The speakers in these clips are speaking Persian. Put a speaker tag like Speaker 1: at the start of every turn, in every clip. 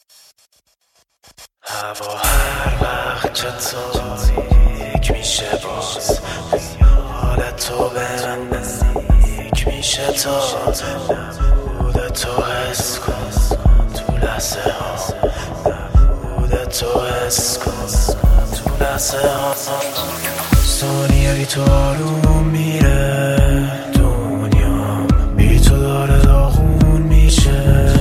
Speaker 1: هوا هر وقت که تاریک میشه باز حال تو به من نزدیک میشه تا نبود تو حس کن تو لحظه ها نبود تو حس کن تو لحظه ها ثانیه بی تو آروم میره دنیام بی تو داره داغون میشه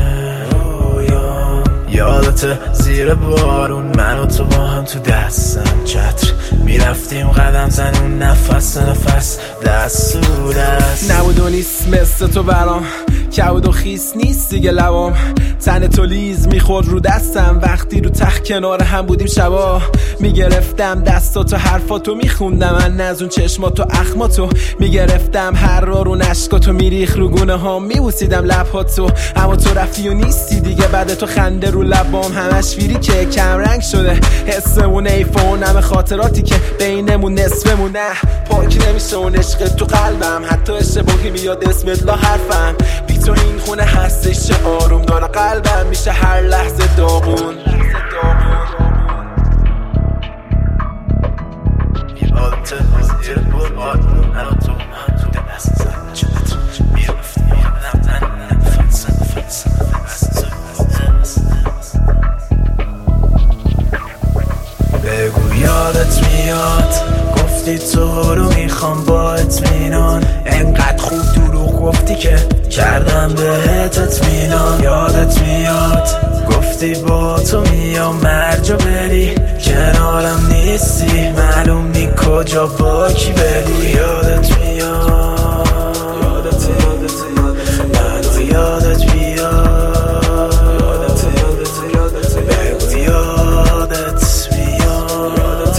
Speaker 1: یادت زیر بارون من و تو با هم تو دستم چتر میرفتیم قدم زنون نفس نفس دست تو دست
Speaker 2: نبود و نیست مثل تو برام کبود و خیس نیست دیگه لبام تن تو لیز میخورد رو دستم وقتی رو تخت کنار هم بودیم شبا میگرفتم دستاتو حرفاتو میخوندم من از اون چشماتو اخماتو میگرفتم هر رو نشکاتو میریخ رو گونه ها میبوسیدم لبهاتو اما تو رفتی و نیستی دیگه بعد تو خنده رو لبام همش فیری که کم رنگ شده حسمون ایفون همه خاطراتی که بینمون نصفمون نه پاک نمیشه اون عشق تو قلبم حتی اشتباهی میاد اسمت لا حرفم بی تو این خونه هستش چه آروم داره قلبم میشه هر لحظه داغون
Speaker 1: یادت زیر بارون من و تو هم تو دست زن چلت میرفتی نفس بگو یادت میاد گفتی تو رو میخوام با اطمینان انقدر خوب دروغ گفتی که کردم بهت اطمینان یادت میاد گفتی با تو میام مرجا بری کنارم نیستی معلوم نی کجا با کی بری یادت میاد منو یادت میاد بگو یادت میاد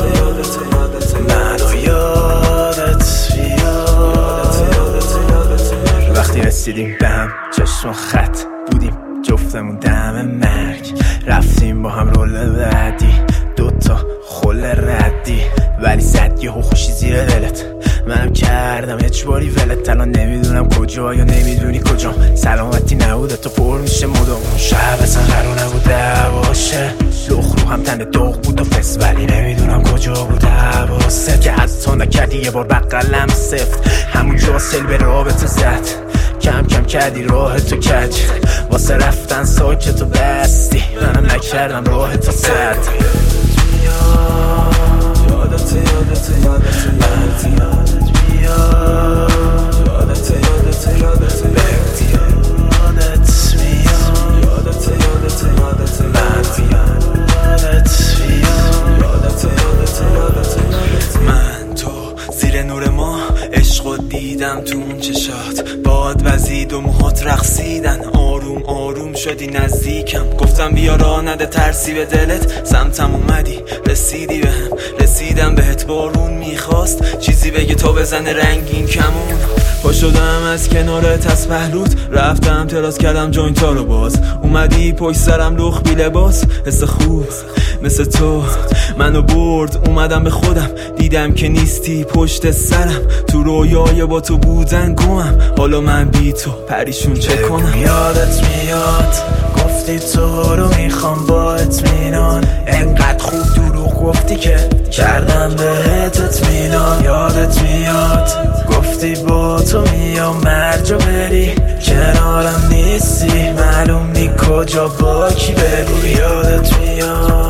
Speaker 1: منو یادت میاد وقتی رسیدیم به هم چشم خط بودیم جفتمون دم مرگ رفتیم با هم رول بعدی دوتا خل ردی ولی زد یهو خوشی زیر دلت منم کردم اجباری ولت الان نمیدونم کجا یا نمیدونی کجام سلامتی نبوده تو پر میشه مدام اون شب اصلا قرار نبوده باشه لخ رو هم تن داغ بود و فس ولی نمیدونم کجا بود حواست که حتی نکردی یه بار بقلم سفت همونجا سل به رابطه زد کم کم کردی راه تو کج واسه رفتن ساکت و بستی منم نکردم راه تو سد یادت من تو زیر نور ما عشقو دیدم تو اون چشات باد وزید و موهات رقصیدن آروم آروم شدی نزدیکم گفتم بیا راه نده ترسی به دلت سمتم اومدی رسیدی بهم رسیدم بهت بارون میخواست چیزی بگه تا بزنه رنگین کمون پا شدم از کنارت از پهلوت رفتم تراس کردم جوینتا رو باز اومدی پشت سرم لخ بی لباس حس خوب مثل تو منو برد اومدم به خودم دیدم که نیستی پشت سرم تو رویای با تو بودن گمم حالا من بی تو پریشون چه کنم یادت میاد گفتی تو رو میخوام با اطمینان انقدر خوب دروغ گفتی که کردم بهت اطمینان یادت میاد گفتی با تو میام مرجا بری کنارم نیستی معلوم نی کجا با کی بری یادت میاد